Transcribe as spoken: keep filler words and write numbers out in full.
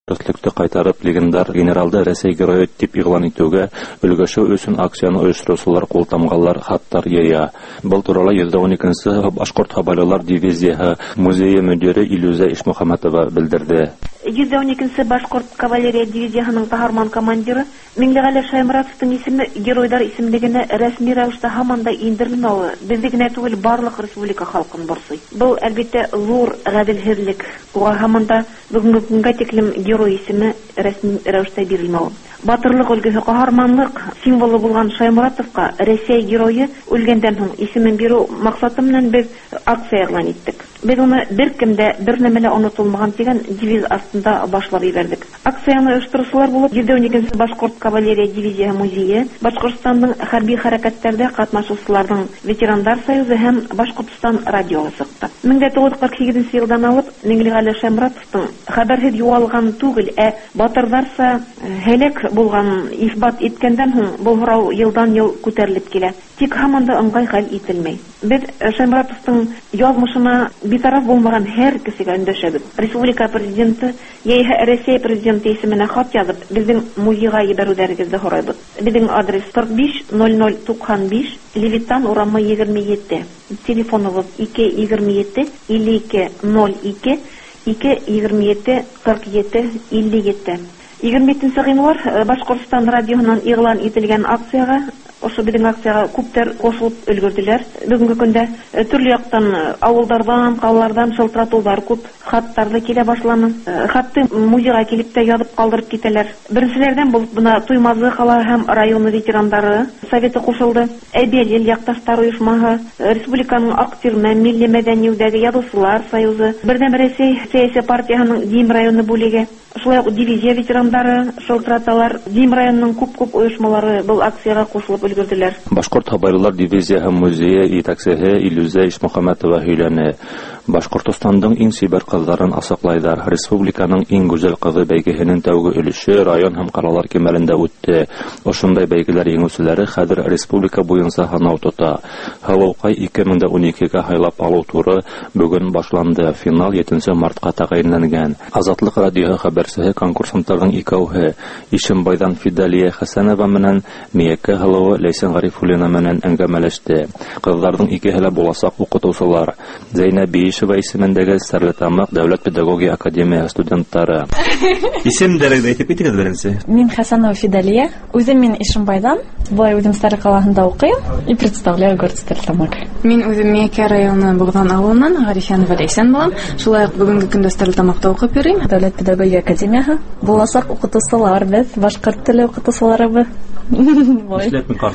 Төзлекте кайтарып, легендар генералды Рәсәй герое дип игълан итүгә өлгәшү өчен акцияны оештыручылар култамгалар, хаттар яя. Был турыда йөз дә уникенче Башкорт Хабарлар дивизиясе музее мөдире Илүзә Ишмөхәммәтова белдерде. йөз дә уникенче Башкорт кавалерия дивизиясының таһарман командиры Миңлегали Шаймуратовның исеме геройдар исемлегенә рәсми рәвештә һаман да индерелмәве безне генә түгел барлык республика халкын борсый. Бу әлбәттә зур гаделһезлек. Буга һаман да бүгенге көнгә тиклем герой исеме рәсми рәвештә бирелмәве. Батырлык өлгесе, каһарманлык символы булган Шаймуратовка Рәсәй герое үлгәндән соң исемен бирү максаты белән без акция игълан иттек. Без уны беркем дә бер нәмәлә онытылмаган дигән девиз астында башлап ибәрдек. Акцияны оештыручылар булып йөз дә уникенче Башкорт кавалерия дивизия музее, Башкортстанның хәрби хәрәкәтләрдә катнашучыларның ветерандар союзы һәм Башкортстан радиосы чыкты. мең дә тугыз йөз кырык сигезенче елдан алып Миңлегали Шаймуратовның хәбәрһез югалган түгел, ә батырларса һәлак булган исбат иткәндән соң бу һорау елдан-ел күтәрелеп килә. Тик һаман да ыңгай хәл ителмәй. Без Шаймуратовның язмышына битараф булмаган һәр кешегә өндәшәбез. Республика президенты яисә Рәсәй президенты исеменә хат язып, безнең музейга ибәрүләрегезне сорайбыз. Безнең адрес кырык биш ноль ноль туксан биш, Левитан урамы егерме җиде. Телефоныбыз ике егерме җиде илле ике ноль ике, ике егерме җиде кырык җиде илле җиде. егерме җиденче гыйнвар Башкортстан радионан игълан ителгән акцияга, ошо безнең акцияга күптәр кушылып өлгерделәр. Бүгенге көндә төрле яктан, авыллардан, калалардан шылтыратулар күп, хаттар килә башланы. Хатты музейга килеп тә язып калдырып китәләр. Беренчеләрдән булып буна Туймазы кала һәм районы ветерандары советы кушылды. Әбелил якташлар оешмасы, республиканың Актирмә милли мәдәни үдәге язучылар союзы, Бердәм Рәсәй сәяси партиясының Дим районы бүлеге, шулай ук дивизия ветерандары шылтыраталар, Дим районының күп-күп оешмалары бу акцияга кушылып өлгерделәр. Башкорт Хабарлар дивизиясе музее итәкчесе Илүзә Ишмөхәммәтова һөйләне. Башкортстанның иң сибәр кызларын асаклайлар. Республиканың иң гүзәл кызы бәйгесенең тәүге өлеше район һәм калалар кимәлендә үтте. Ошондай бәйгеләр еңүчеләре хәзер республика буенча һанау тота. Һаваукай ике мең дә уникегә хайлап алу туры бүген башланды. Финал җиденче мартка тәгаенләнгән. Азатлык радиоһы хәбәрчесе конкурсантларның икәүһе Ишембайдан Фидалия Хәсәнова менән Миякә Һылыуы Ләйсән Гарифуллина менән әңгәмәләште. Кызларның икеһе дә буласак укытучылар. Зәйнәп Биишева исемендәге Стәрлетамак дәүләт педагогия академия студентлары. Исем дәрәҗәдә әйтеп китегез беренче. Мин Хәсәнова Фидалия, үзем мин Ишембайдан, булай үзем Стары калаһында укыйм и представляю город Стәрлетамак. Мин үзем Миякә районы Бугдан авылыннан Гарифянова Ләйсән булам. Шулай ук бүгенге көндә Стәрлетамакта укып йөрим. Дәүләт педагогия академияһы. Буласак укытучылар без, башкорт теле укытучылары без.